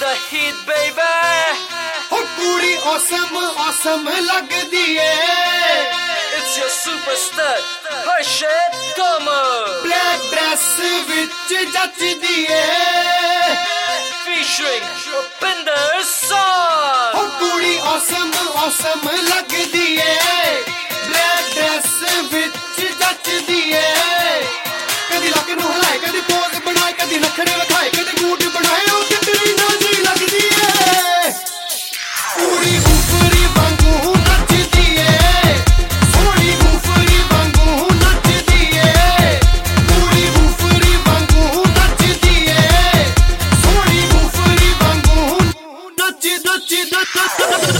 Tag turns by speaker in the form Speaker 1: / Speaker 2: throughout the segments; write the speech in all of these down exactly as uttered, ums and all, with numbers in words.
Speaker 1: the heat, baby.
Speaker 2: हो पूरी awesome awesome लगदी है.
Speaker 1: It's your superstar, Harshit Kamal.
Speaker 2: Black dress विच जचदी है.
Speaker 1: Featuring Rupinder Song.
Speaker 2: हो पूरी awesome awesome लगदी है. Black dress विच जचदी है. कदी लक नूं हिलाए, कदी पोज बनाए, कदी नखरे विखाए, कदी मूड बनाए. ओ कितनी नाज़ी लगदी है. पूरी ऊपरी वांगू नचदी है. सोहणी ऊपरी वांगू नचदी है. पूरी ऊपरी वांगू नचदी है. सोहणी ऊपरी वांगू नच नच नच.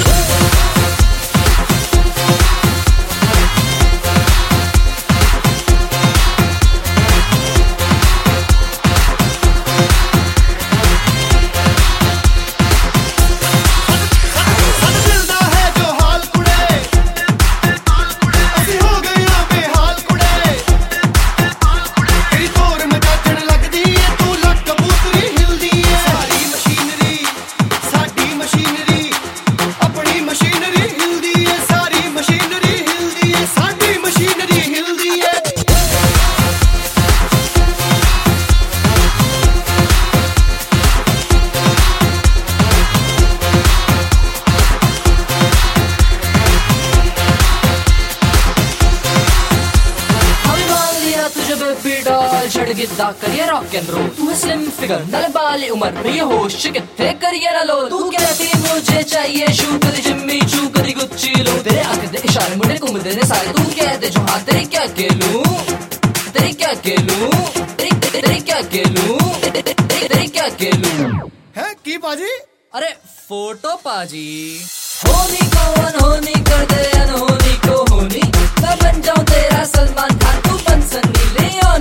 Speaker 3: छड़ गिद्दा करिए रॉक एंड रोल. तू है स्लिम फिगर नाले बाली उम्र में ये होश किथे करिए ना लो. तू कहती मुझे चाहिए शू कदी जिम्मी चू कदी गुच्ची लो. तेरे आंख दे इशारे मुंडे घूमदे ने सारे. तू कहते जो हां तेरी क्या केलू तेरी क्या केलू तेरी तेरी क्या केलू तेरी क्या केलू
Speaker 2: है की बाजी.
Speaker 3: अरे फोटो पाजी. होनी कौन होनी कर दे अनहोनी को होनी. मैं बन जाऊं तेरा सलमान खान, तू बन सन्नी लियोनी.